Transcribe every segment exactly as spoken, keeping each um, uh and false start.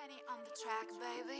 Kenny on the track, baby.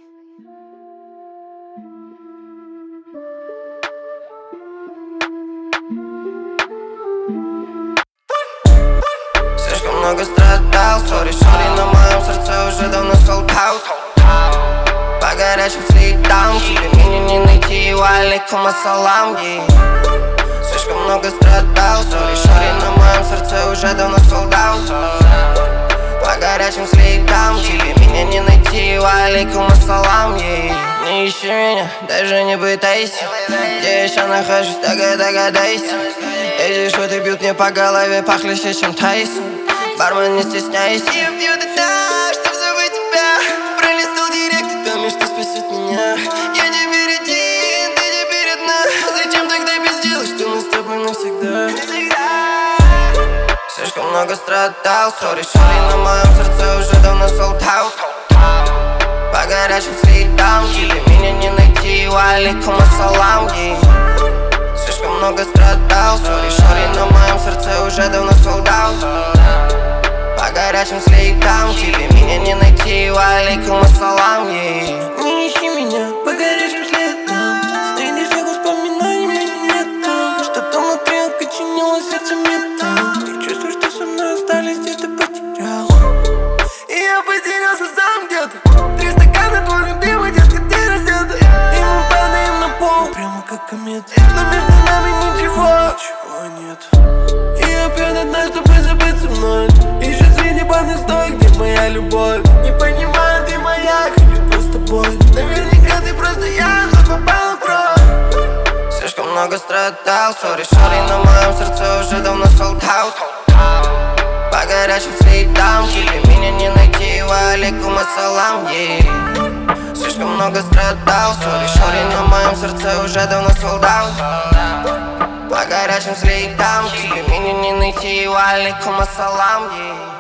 Слишком много страдал, сори, сори, на моем сердце уже давно sold out. По горячим следам, тебе меня не найти, валикум ассалам, yeah. Слишком много страдал, сори, сори, на моем сердце уже давно sold out. По горячим следам, тебе меня не найти, валикум ассалам, yeah. Не ищи меня, даже не пытайся. Где я еще нахожусь, так и догадайся. Эти шуты бьют мне по голове, похлеще, чем Тайсон. Бармен, не стесняйся. Я пью до дна, чтоб забыть тебя. Пролистал директ, и там что спасет меня. Я теперь один, ты теперь одна. Зачем тогда безделать, что мы с тобой навсегда? Слишком много страдал, сори, сори, на моем сердце уже давно sold out. По горячим следам, тебе меня не найти, валикум ассалам, yeah. Слишком много страдал, сори, сори, на моем сердце уже давно sold out. По горячим следам, тебе меня не найти, валикум ассалам, yeah. Не ищи меня по горячим следам, среди всех воспоминаний меня нет там. Что-то внутри окоченело, сердце металл. Я чувствую, что со мной остались, где-то потерял. И я потерялся сам где-то. Три стакана, твой любимый, детка, ты раздета. И мы падаем на пол, прямо как комет. Но между нами ничего, ничего нет. И я пью до дна, чтобы забыть со мной. Ищу среди банных стоек, где моя любовь. Не понимаю, ты маяк или просто боль. Наверняка ты просто я, что попала в кровь. Слишком много страдал, сори, сори, на моем сердце уже давно sold out. По горячим следам, тебе меня не найти, валикум ассалам, yeah. Слишком много страдал, сори, сори, на моем сердце уже давно sold out. По горячим следам, тебе меня не найти, валикум ассалам, yeah.